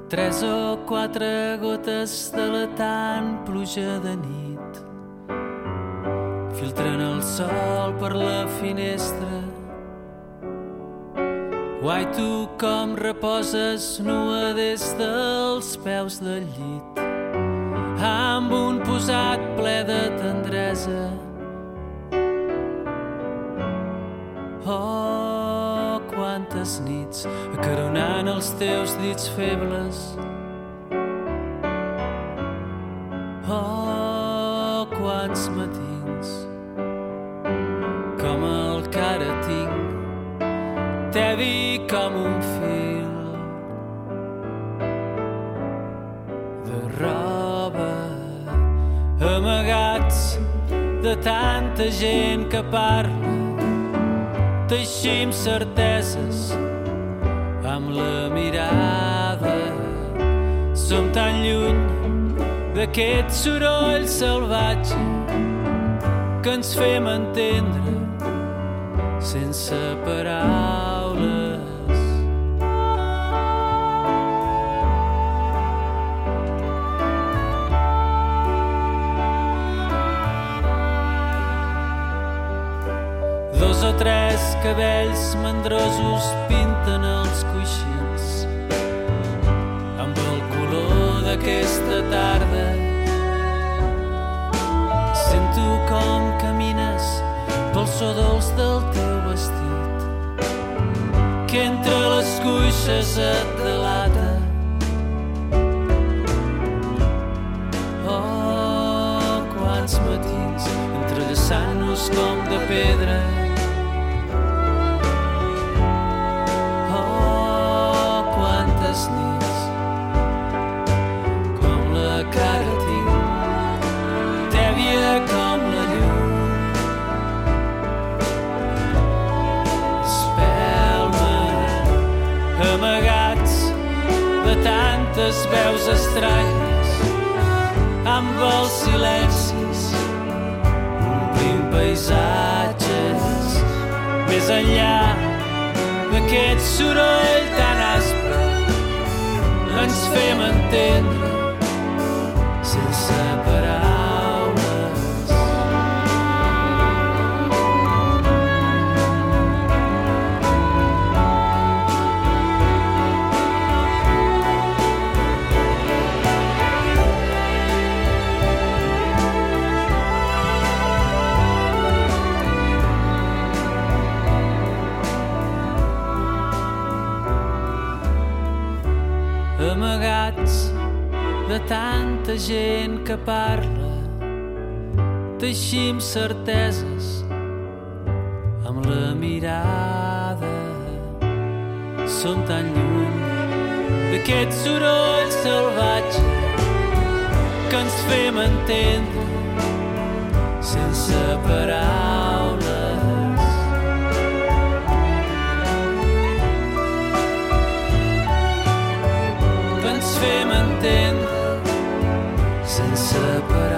3 o 4 gotes de la tan pluja de nit filtren el sol per la finestra. Guai, tu com reposes nua des dels peus del llit, amb un posat ple de tendresa. Oh, quantes nits acaronant els teus dits febles. Oh, quants matins com el que ara tinc, tevi com un fil de roba, amagats de tanta gent que parla. Teixim certeses amb la mirada. Som tan lluny d'aquest soroll salvatge que ens fem entendre sense paraules. Dos o tres cabells mandrosos pinten els coixins amb el color d'aquesta tarda. Sento com camines pel so dolç del teu vestit, que entre les cuixes et delata. Oh, quants matins entrellaçant-nos com de pedra. Oh, quantes nits com la que ara tinc, tèbia com la llum. Amagats de tantes veus estranyes, amb els silencis omplint paisatges. Més enllà d'aquest soroll tan aspre, ens fem entendre sense paraules. Amagats de tanta gent que parla, teixim certeses amb la mirada. Som tan lluny d'aquest soroll salvatge que ens fem entendre sense paraules. Ens fem entendre sense paraules.